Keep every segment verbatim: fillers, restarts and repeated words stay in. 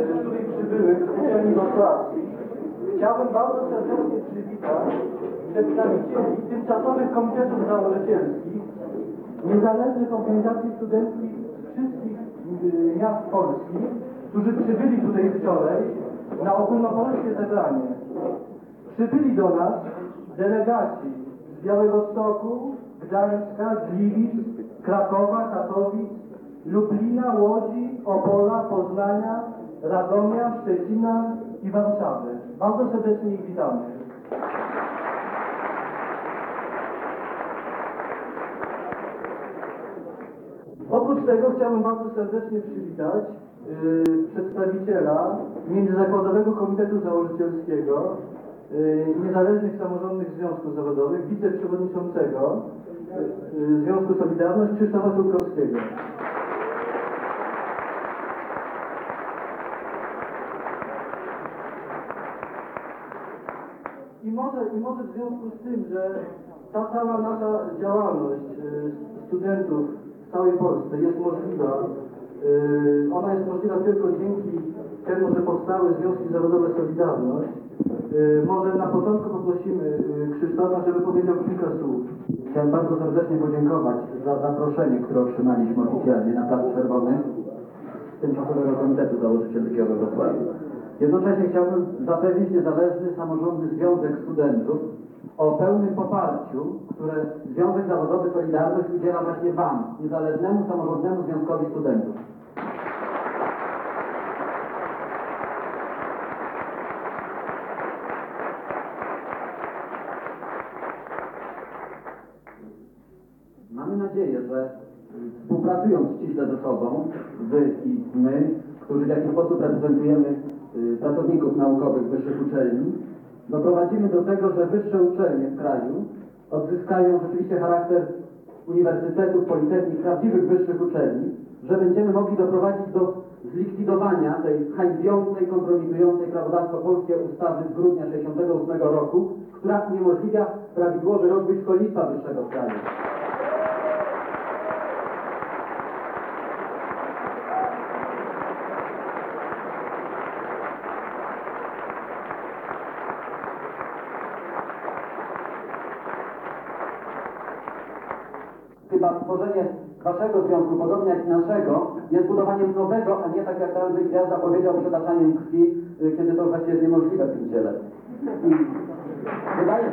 y, tutaj przybyłych z uczelni wrocławskich chciałbym bardzo serdecznie przywitać przedstawicieli tymczasowych komitetów założycielskich, niezależnych organizacji studenckich wszystkich y, miast polskich, którzy przybyli tutaj wczoraj na ogólnopolskie zebranie. Przybyli do nas delegaci z Białegostoku, Gdańska, Gliwic, Krakowa, Katowic, Lublina, Łodzi, Opola, Poznania, Radomia, Szczecina i Warszawy. Bardzo serdecznie ich witamy. Oprócz tego chciałbym bardzo serdecznie przywitać yy, przedstawiciela Międzyzakładowego Komitetu Założycielskiego yy, Niezależnych Samorządnych Związków Zawodowych, wiceprzewodniczącego yy, Związku Solidarność Krzysztofa Turkowskiego. I może, I może w związku z tym, że ta cała nasza działalność yy, studentów w całej Polsce jest możliwa, yy, ona jest możliwa tylko dzięki temu, że powstały Związki Zawodowe Solidarność. Yy, może na początku poprosimy yy, Krzysztofa, żeby powiedział kilka słów. Chciałem bardzo serdecznie podziękować za zaproszenie, które otrzymaliśmy oficjalnie na Plac Czerwony Tymczasowego Komitetu Założycielskiego we Wrocławiu. Jednocześnie chciałbym zapewnić Niezależny Samorządny Związek Studentów o pełnym poparciu, które Związek Zawodowy Solidarność udziela właśnie Wam, Niezależnemu Samorządnemu Związkowi Studentów. Mamy nadzieję, że współpracując ściśle ze sobą, Wy i my, którzy w jakiś sposób reprezentujemy y, pracowników naukowych wyższych uczelni, doprowadzimy do tego, że wyższe uczelnie w kraju odzyskają rzeczywiście charakter uniwersytetów, politechnik, prawdziwych wyższych uczelni, że będziemy mogli doprowadzić do zlikwidowania tej hańbiącej, kompromitującej prawodawstwo polskie ustawy z grudnia tysiąc dziewięćset sześćdziesiątego ósmego roku, która uniemożliwia prawidłowy rozwój szkolnictwa wyższego w kraju. Chyba stworzenie Waszego związku, podobnie jak i naszego, jest budowaniem nowego, a nie tak jak Andrzej Gwiazda powiedział, przedaczaniem krwi, kiedy to właściwie jest niemożliwe w tym ciele. I wydaje,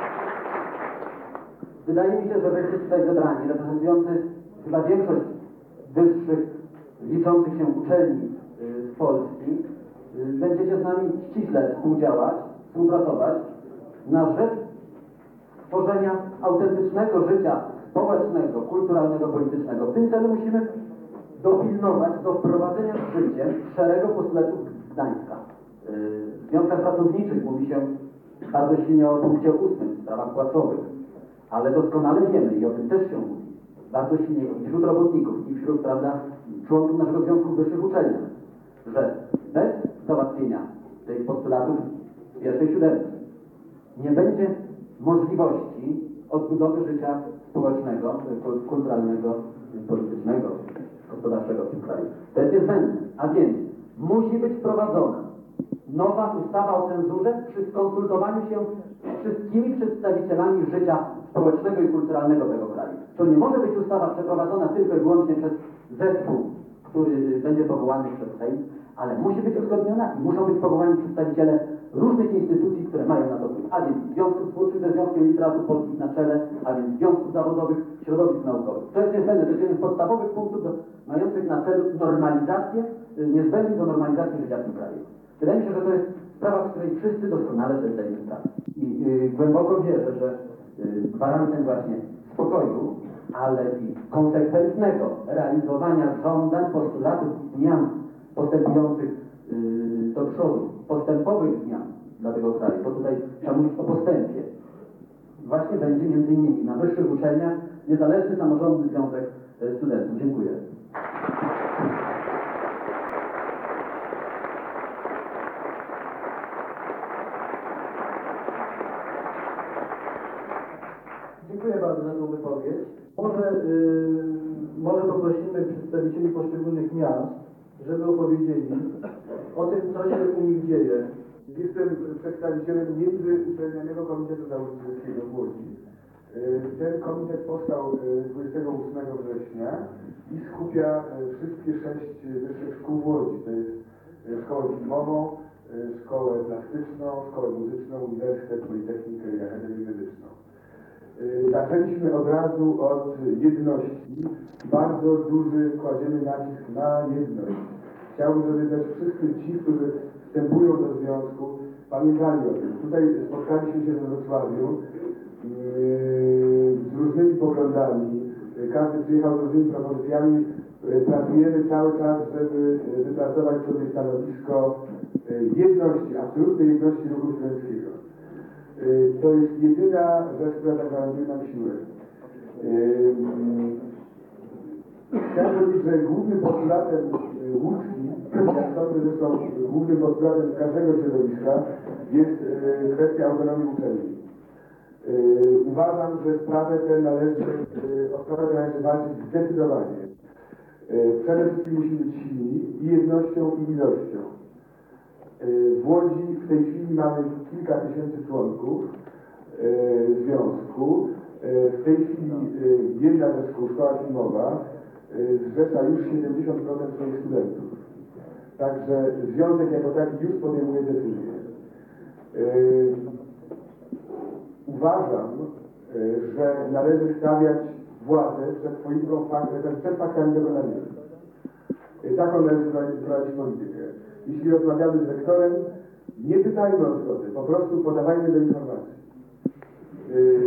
wydaje mi się, że Wyście tutaj zebrani, reprezentujący chyba większość wyższych, liczących się uczelni z Polski, będziecie z nami ściśle współdziałać, współpracować na rzecz tworzenia autentycznego życia społecznego, kulturalnego, politycznego. W tym celu musimy dopilnować do wprowadzenia w życie szeregu postulatów Gdańska. W związkach pracowniczych mówi się bardzo silnie o punkcie ósmym w sprawach płacowych, ale doskonale wiemy i o tym też się mówi bardzo silnie i wśród robotników, i wśród, prawda, członków naszego Związku Wyższych Uczelni, że bez załatwienia tych postulatów pierwszej siódemki nie będzie możliwości odbudowy życia społecznego, kulturalnego, politycznego, gospodarczego w tym kraju. To jest niezbędne. A więc musi być wprowadzona nowa ustawa o cenzurze przy skonsultowaniu się z wszystkimi przedstawicielami życia społecznego i kulturalnego tego kraju. To nie może być ustawa przeprowadzona tylko i wyłącznie przez zespół, który będzie powołany przez Sejm, ale musi być uzgodniona i muszą być powołani przedstawiciele różnych instytucji, które mają na to wpływ, a więc związków twórczych ze Związkiem Literatur Polskich na czele, a więc związków zawodowych, środowisk naukowych. To jest niezbędne, to jest jeden z podstawowych punktów do, mających na celu normalizację, niezbędnych do normalizacji życia w tym kraju. Wydaje mi się, że to jest sprawa, z której wszyscy doskonale sobie zdajemy sprawę. I yy, głęboko wierzę, że yy, gwarantem właśnie spokoju, ale i konsekwentnego realizowania żądań, postulatów i zmian postępujących yy, do przodu, postępowych zmian dla tego kraju, bo tutaj trzeba mówić o postępie, właśnie będzie między innymi na wyższych uczelniach Niezależny Samorządny Związek Studentów. Dziękuję. Dziękuję bardzo za tą wypowiedź. Może, yy, może poprosimy przedstawicieli poszczególnych miast, żeby opowiedzieli o tym, co się u nich dzieje. Jestem przedstawicielem Międzyuczelnianego Komitetu Nauczycielskiego w Łodzi. Ten komitet powstał dwudziestego ósmego września i skupia wszystkie sześć wyższych szkół w Łodzi. To jest szkołę filmową, szkołę plastyczną, szkołę muzyczną, uniwersytet, politechnikę i akademię medyczną. Zaczęliśmy od razu od jedności. Bardzo duży kładziemy nacisk na jedność. Chciałbym, żeby też wszyscy ci, którzy wstępują do związku, pamiętali o tym. Tutaj spotkaliśmy się we Wrocławiu yy, z różnymi poglądami. Każdy przyjechał z różnymi propozycjami. Pracujemy cały czas, żeby wypracować sobie stanowisko jedności, absolutnej jedności ruchu studenckiego. To jest jedyna rzecz, która tak gwarantuje nam siłę. Chciałem powiedzieć, że głównym postulatem łódzkim, jak sądzę, że są głównym postulatem każdego środowiska, jest kwestia autonomii uczelni. Uważam, że sprawę tę należy, o sprawę tę należy walczyć zdecydowanie. Przede wszystkim musimy być silni i jednością, i ilością. W Łodzi w tej chwili mamy kilka tysięcy członków związku. W tej chwili jedna ze szkół, szkoła filmowa, zrzesza już siedemdziesiąt procent swoich studentów. Także związek jako taki już podejmuje decyzję. Uważam, że należy stawiać władzę przed polityką, przed faktami dokonanymi. Taką należy prowadzić politykę. Jeśli rozmawiamy z rektorem, nie pytajmy o zgodę, po prostu podawajmy do informacji. Yy...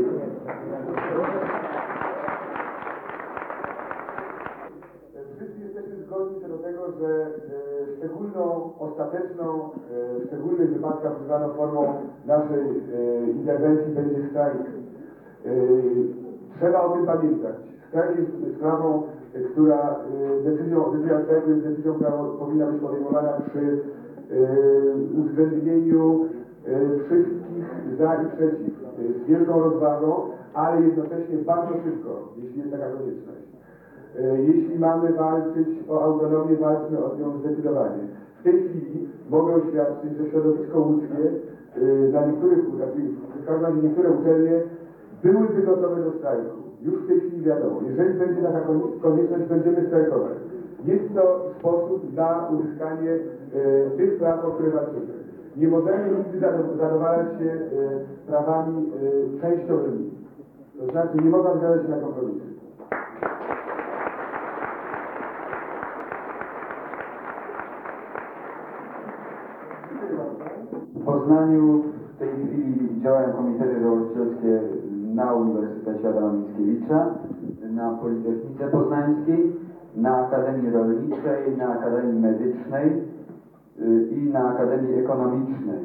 Wszyscy jesteśmy zgodni co do tego, że yy, szczególną, ostateczną, yy, w szczególnych wypadkach używaną formą naszej yy, interwencji będzie strajk. Yy, trzeba o tym pamiętać. Strajk jest sprawą, która decyzją, decyzja strajku jest decyzją, która powinna być podejmowana przy yy, uwzględnieniu yy, wszystkich za i przeciw, yy, z wielką rozwagą, ale jednocześnie bardzo szybko, jeśli jest taka konieczność. Yy, jeśli mamy walczyć o autonomię, walczmy o nią zdecydowanie. W tej chwili mogę oświadczyć, że środowisko łódzkie yy, na niektórych, w każdym razie niektóre uczelnie byłyby gotowe do strajku. Już w tej chwili wiadomo, jeżeli będzie taka konieczność, będziemy strajkować. Jest to sposób na uzyskanie e, tych praw, o które walczymy. Nie możemy nigdy zadowalać się e, prawami e, częściowymi. To znaczy nie można zgadzać się na kompromisy. W Poznaniu w tej chwili działają komitety założycielskie na Uniwersytecie Adama Mickiewicza, na Politechnice Poznańskiej, na Akademii Rolniczej, na Akademii Medycznej i na Akademii Ekonomicznej.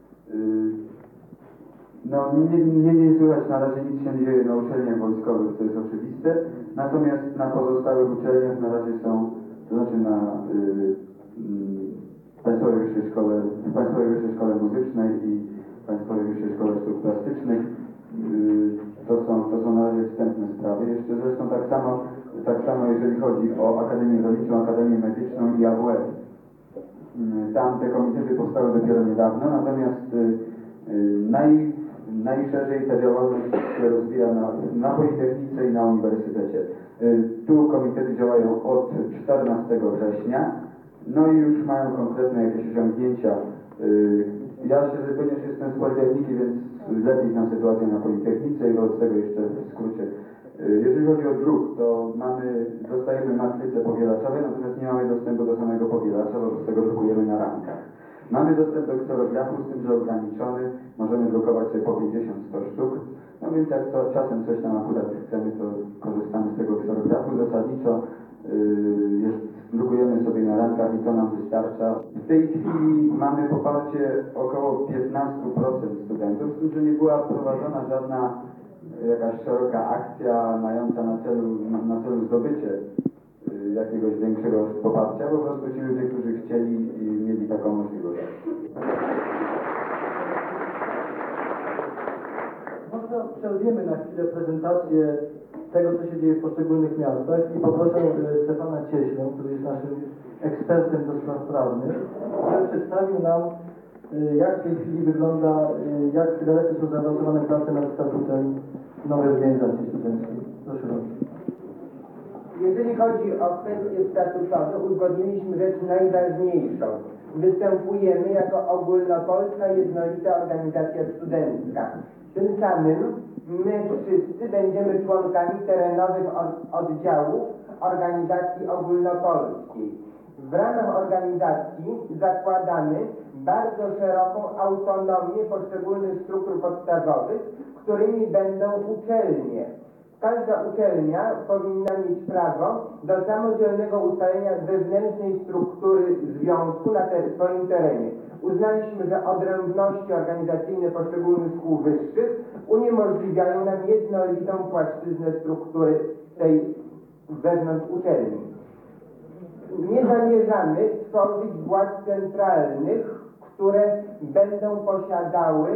No, nie, nie, nie słychać na razie, nic się nie dzieje na uczelniach wojskowych, to jest oczywiste, natomiast na pozostałych uczelniach na razie są, to znaczy na y, y, Państwowej Wyższej Szkole, Państwowej Wyższej Szkole Muzycznej i Państwowej Wyższej Szkole Sztuk Plastycznych. To są, to są na razie wstępne sprawy. Jeszcze zresztą tak samo, tak samo jeżeli chodzi o Akademię Rolniczą, Akademię Medyczną i A W F. Tam te komitety powstały dopiero niedawno, natomiast naj, najszerzej ta działalność się rozwija na, na Politechnice i na Uniwersytecie. Tu komitety działają od czternastego września, no i już mają konkretne jakieś osiągnięcia. Ja się, ponieważ jestem z Politechniki, więc lepiej znam sytuację na Politechnice i wobec tego jeszcze w skrócie. Jeżeli chodzi o druk, to mamy, dostajemy matryce powielaczowe, natomiast nie mamy dostępu do samego powielacza, wobec tego drukujemy na ramkach. Mamy dostęp do kserografu, z tym, że ograniczony, możemy drukować sobie po pięćdziesiąt do stu sztuk, no więc jak to czasem coś tam akurat chcemy, to korzystamy z tego kserografu. Zasadniczo yy, jest, drukujemy sobie na ramkach i to nam wystarcza. W tej chwili mamy poparcie około piętnaście procent studentów, z tym, że nie była prowadzona żadna jakaś szeroka akcja mająca na celu, na, na celu zdobycie y, jakiegoś większego poparcia, po prostu ci ludzie, którzy chcieli i mieli taką możliwość. Może przerwiemy na chwilę prezentację tego, co się dzieje w poszczególnych miastach i poproszę y, Stefana Cieślę, który jest naszym ekspertem. ekspertem do spraw prawnych, który przedstawił nam, y, jak w tej chwili wygląda, y, jak dalece są zaawansowane prace nad statutem nowej organizacji studenckiej. Proszę bardzo. Jeżeli chodzi o kwestie statutowe, uzgodniliśmy rzecz najważniejszą. Występujemy jako ogólnopolska jednolita organizacja studencka. Tym samym my wszyscy będziemy członkami terenowych oddziałów organizacji ogólnopolskiej. W ramach organizacji zakładamy bardzo szeroką autonomię poszczególnych struktur podstawowych, którymi będą uczelnie. Każda uczelnia powinna mieć prawo do samodzielnego ustalenia wewnętrznej struktury związku na te, swoim terenie. Uznaliśmy, że odrębności organizacyjne poszczególnych szkół wyższych uniemożliwiają nam jednolitą płaszczyznę struktury tej wewnątrz uczelni. Nie zamierzamy tworzyć władz centralnych, które będą posiadały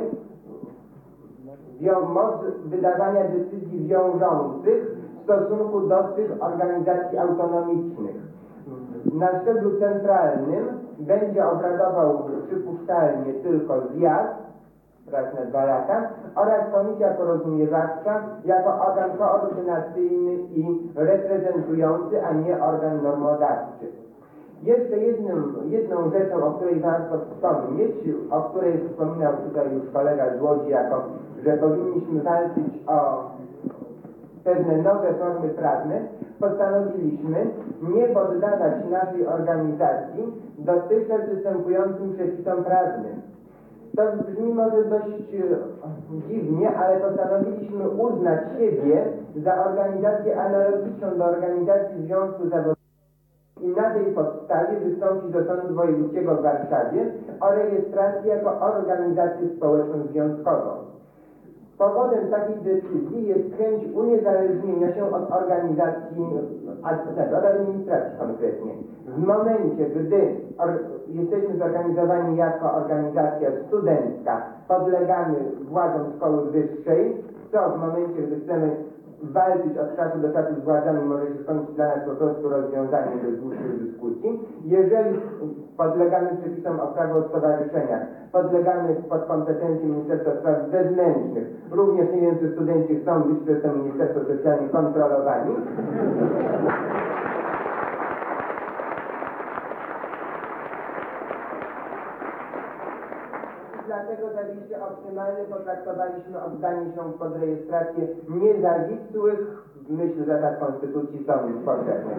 moc wydawania decyzji wiążących w stosunku do tych organizacji autonomicznych. Na szczeblu centralnym będzie obradował przypuszczalnie tylko zjazd raz na dwa lata oraz komisja porozumiewawcza jako organ koordynacyjny i reprezentujący, a nie organ normodawczy. Jeszcze jednym, jedną rzeczą, o której warto wspomnieć, o której wspominał tutaj już kolega z Łodzi, jako że powinniśmy walczyć o pewne nowe formy prawne, postanowiliśmy nie poddawać naszej organizacji dotychczas występującym przepisom prawnym. To brzmi może dość dziwnie, ale postanowiliśmy uznać siebie za organizację analogiczną do organizacji Związku Zawodowego i na tej podstawie wystąpić do Sądu Wojewódzkiego w Warszawie o rejestrację jako organizację społeczną związkową. Powodem takiej decyzji jest chęć uniezależnienia się od organizacji, od administracji konkretnie. W momencie, gdy or, jesteśmy zorganizowani jako organizacja studencka, podlegamy władzom szkoły wyższej, co w momencie, gdy chcemy walczyć od czasu do czasu z władzami, może się skończyć dla nas po prostu rozwiązaniem bez dłuższych dyskusji. Jeżeli podlegamy przepisom o prawo o stowarzyszeniach, podlegamy pod kompetencje Ministerstwa Spraw Wewnętrznych, również nie wiem, czy studenci chcą być przez to Ministerstwo specjalnie kontrolowani. Dlatego za liście optymalny potraktowaliśmy oddanie się pod rejestrację niezawisłych, w myśl zasad Konstytucji, sądów powszechnych.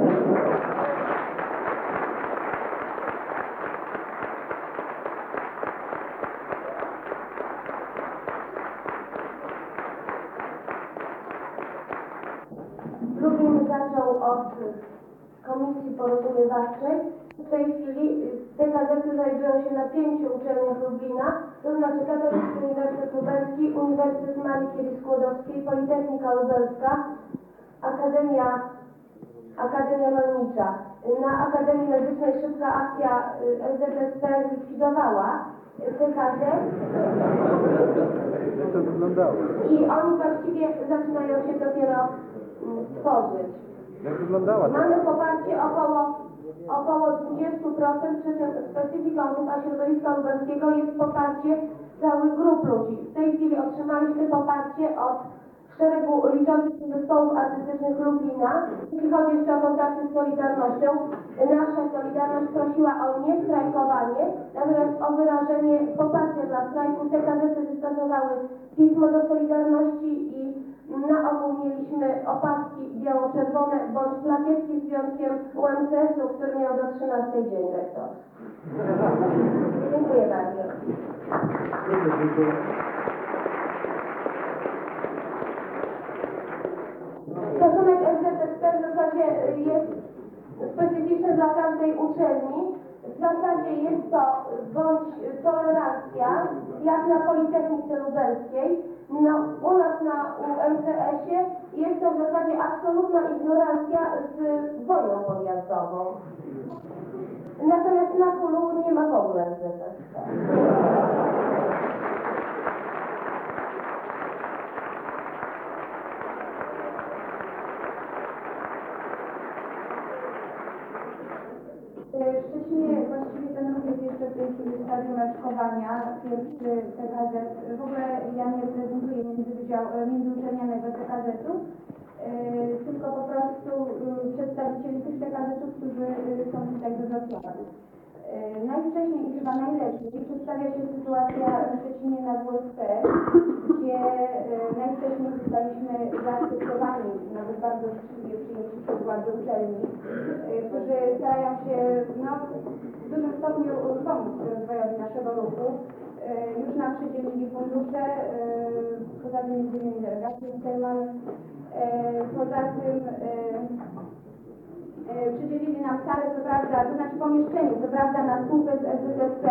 Lublin zaczął od Komisji Porozumiewawczej. W tej chwili te gazety znajdują się na pięciu uczelniach Lublina, to znaczy Katolicki Uniwersytet Lubelski, Uniwersytet Marii Curie-Skłodowskiej, Politechnika Lubelska, Akademia, Akademia Rolnicza. Na Akademii Medycznej szybka akcja L Z S P zlikwidowała te gazety. Jak to wyglądało? I oni właściwie zaczynają się dopiero tworzyć. Jak wyglądała ta? Mamy poparcie około około dwadzieścia procent, przy czym specyfiką Grupa Środowiska Lubelskiego jest poparcie całych grup ludzi. W tej chwili otrzymaliśmy poparcie od szeregu liczących się zespołów artystycznych Lublina. Jeśli chodzi jeszcze o kontakty z Solidarnością, nasza Solidarność prosiła o niestrajkowanie, natomiast o wyrażenie poparcia dla strajku. Te gazety wystosowały pismo do Solidarności i na ogół mieliśmy opaski biało-czerwone bądź plakietki z związkiem U M C S-u, który miał do trzynastej dzień rektor. Dziękuję bardzo. Stosunek L Z S P w zasadzie jest specyficzny dla każdej uczelni. W zasadzie jest to bądź tolerancja, jak na Politechnice Lubelskiej. No, u nas na U M C S-ie jest to w zasadzie absolutna ignorancja z wojną podjazdową. Natomiast na Kulu nie ma w ogóle L Z S P. W Szczecinie właściwie ten ruch jest jeszcze w tej chwili w stadium raczkowania. Pierwszy T K Z, w ogóle ja nie reprezentuję międzywydział, międzyuczelnianego T K Z-u, yy, tylko po prostu yy, przedstawicieli tych T K Z-ów, którzy yy, są tutaj do Wrocławia. Yy, najwcześniej i chyba najlepiej przedstawia się sytuacja w Szczecinie na W S P, gdzie yy, najwcześniej zostaliśmy zaakceptowani, nawet bardzo życzliwie przyjęci przez władze uczelni, yy, którzy starają się no, w dużym stopniu pomóc rozwojowi naszego ruchu. Yy, już nam przydzielili fundusze, yy, poza tym między innymi delegację Sejman, yy, poza tym yy, Yy, przydzielili nam salę, co prawda, to znaczy pomieszczenie, co prawda na spółkę z S S S P,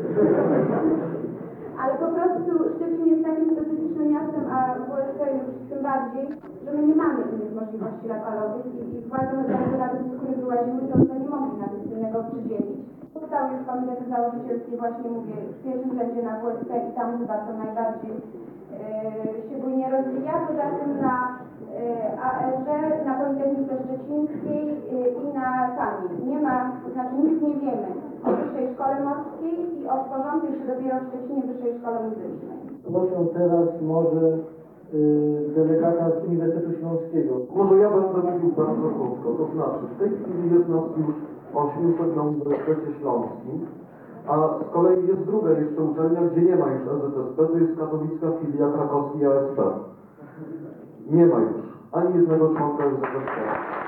ale po prostu Szczecin jest takim specyficznym miastem, a W S P już tym bardziej, że my nie mamy innych możliwości lokalowych i, i władze medialne nawet z których wyłazimy, to one nie mogli nam nic innego przydzielić. Powstały już komitety założycielskie, właśnie mówię, w pierwszym rzędzie na W S P i tam chyba to najbardziej yy, się bujnie rozwija, poza tym na A R ze, na Politechnice Szczecińskiej i na Kami. Nie ma, to znaczy nic nie wiemy o Wyższej Szkole Morskiej i o tworzącej się dopiero w Szczecinie Wyższej Szkole Muzycznej. Proszę teraz może y, delegata z Uniwersytetu Śląskiego. Może ja będę mówił bardzo krótko, to znaczy w tej chwili jest nas już osiemset na Uniwersytecie Śląskim, a z kolei jest druga jeszcze uczelnia, gdzie nie ma już S Z S P, to jest katowicka filia krakowski A S P. Nie ma już ani jednego członka S Z S P.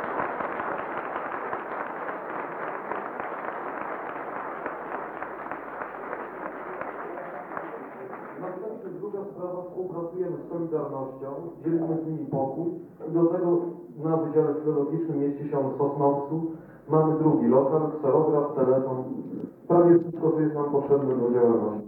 Następnie druga sprawa, współpracujemy z Solidarnością, dzielimy z nimi pokój i do tego na Wydziale Filologicznym mieści się w Sosnowcu. Mamy drugi lokal, kserograf, telefon, prawie wszystko, co jest nam potrzebne do działalności.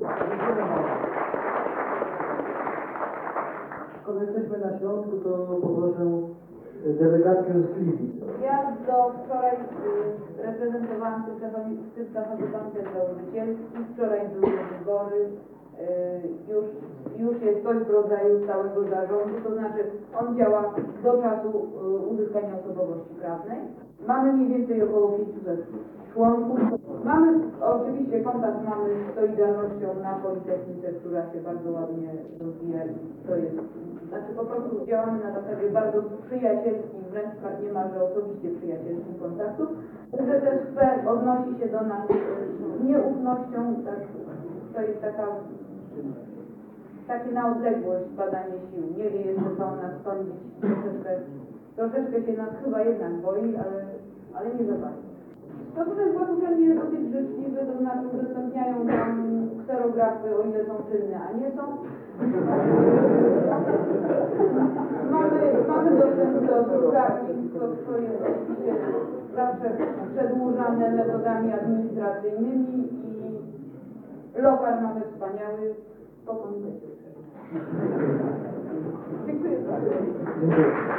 Skoro jesteśmy na Śląsku, to poproszę delegację z Gliwic. Ja do wczoraj y, reprezentowałam Tymczasowy Komitet Założycielski, wczoraj były wybory, y, już, już jest coś w rodzaju całego zarządu, to znaczy on działa do czasu y, uzyskania osobowości prawnej. Mamy mniej więcej około pięćset członków. Mamy oczywiście kontakt mamy z Solidarnością na Politechnice, która się bardzo ładnie rozwija i to jest, znaczy po prostu działamy na zasadzie bardzo przyjacielskich, wręcz niemalże osobiście przyjacielskich kontaktów. S Z S P odnosi się do nas z nieufnością, tak, to jest taka, takie na odległość badanie sił. Nie wie jeszcze co o nas sądzić, troszeczkę, troszeczkę się nas chyba jednak boi, ale, ale nie za bardzo. Stosunek władz uczelni jest dosyć życzliwy, to znaczy udostępniają tam kserografy, o ile są czynne, a nie są. mamy, mamy dostęp do drukarni, to, to jest oczywiście zawsze przedłużane metodami administracyjnymi i lokal mamy wspaniały po komitecie. Dziękuję bardzo. Dziękuję.